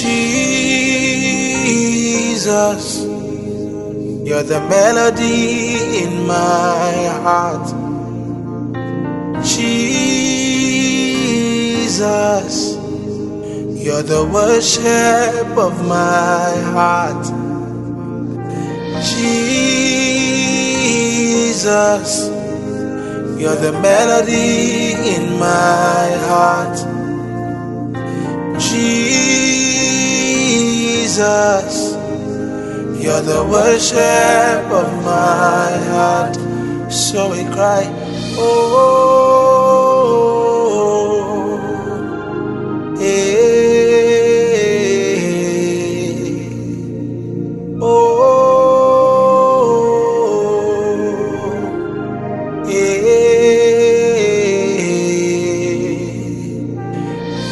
Jesus, you're the melody in my heart. Jesus, you're the worship of my heart. Jesus, you're the melody in my heart. Jesus, you're the worship of my heart. So we cry, oh, eh, oh, eh,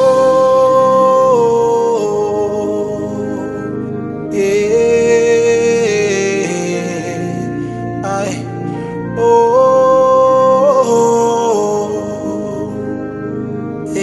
oh, eh, I. Oh,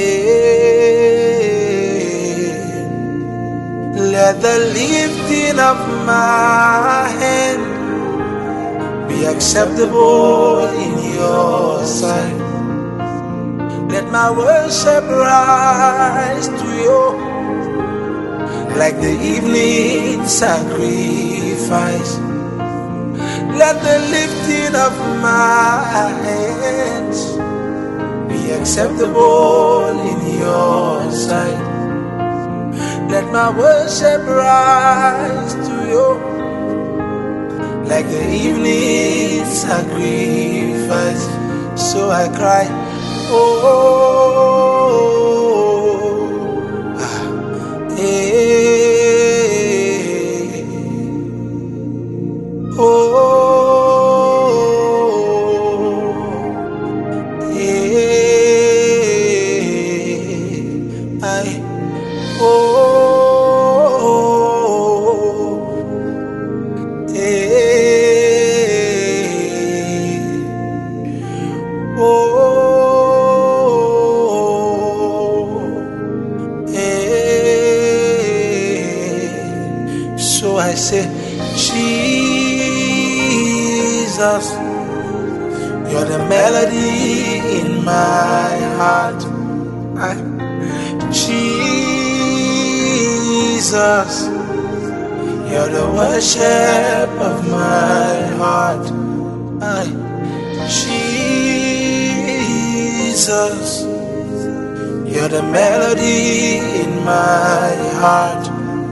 let the lifting of my hand be acceptable in your sight. Let my worship rise to you like the evening sacrifice. Let the lifting of my hands be acceptable in your sight. Let my worship rise to you like the evening sacrifice. So I cry, oh, so I say, Jesus, you're the melody in my heart. Jesus, you're the worship of my heart. Jesus, you're the melody in my heart.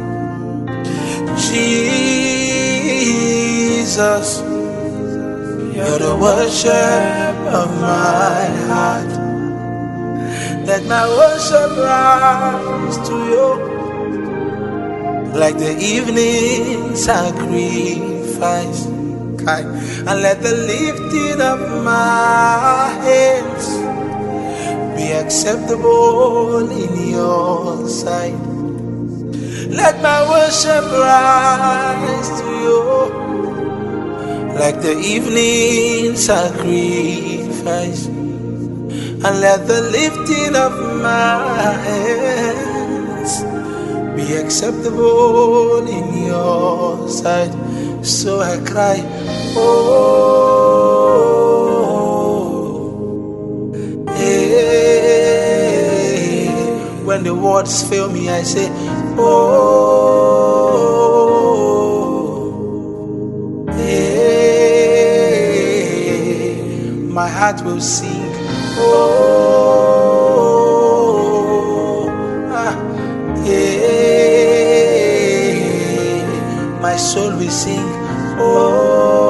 Jesus, you're the worship of my heart. Let my worship rise to you like the evening sacrifice. And let the lifting of my hands be acceptable in your sight. Let my worship rise to you like the evening sacrifice. And let the lifting of my hands be acceptable in your sight. So I cry, oh, eh. When the words fail me, I say, oh, eh. My heart will sing, oh, eh. My soul will sing, oh,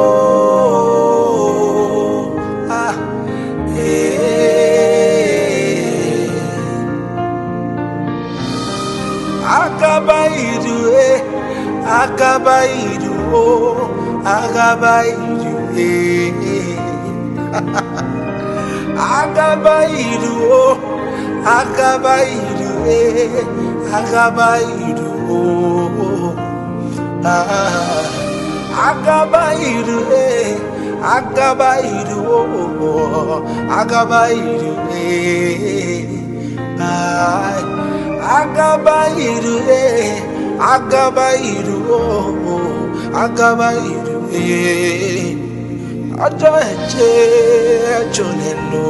Akabaidu, Akabaidu, oh, Akabaidu, Akabaidu, oh, Akabaidu, Akabaidu, oh, Akabaidu, Akabaidu, oh, Akabaidu, Akabaidu, Agabairu, Agabairu, ọjọ́ ẹ̀jẹ̀ ẹ̀jọ̀nẹ̀lò,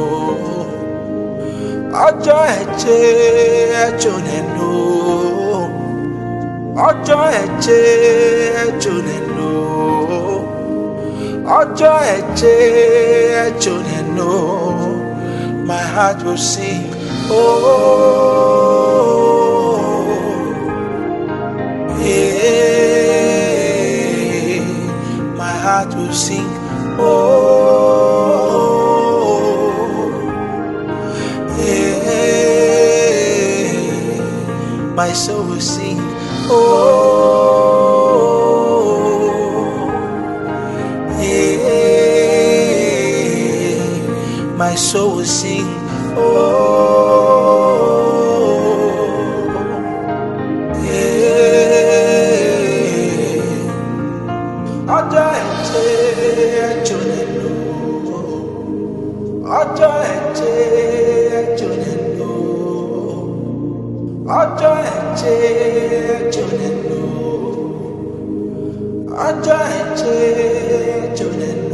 ọjọ́ ẹ̀jẹ̀ ẹ̀jọ̀nẹ̀lò, ọjọ́ ẹ̀jẹ̀ ẹ̀jọ̀nẹ̀lò, ọjọ́ ẹ̀jẹ̀ ẹ̀jọ̀nẹ̀lò. My heart will sing, oh, yeah. My heart will sing, oh, yeah. My soul will sing, oh, yeah. My soul will sing, oh, yeah. Ọjọ́ ẹ̀jẹ̀ ẹ̀jọ̀nẹ̀lò, ọjọ́ ẹ̀jẹ̀ ẹ̀jọ̀nẹ̀lò, ọjọ́ ẹ̀jẹ̀ ẹ̀jọ̀nẹ̀lò, ọjọ́ ẹ̀jẹ̀ ẹ̀jọ̀nẹ̀lò.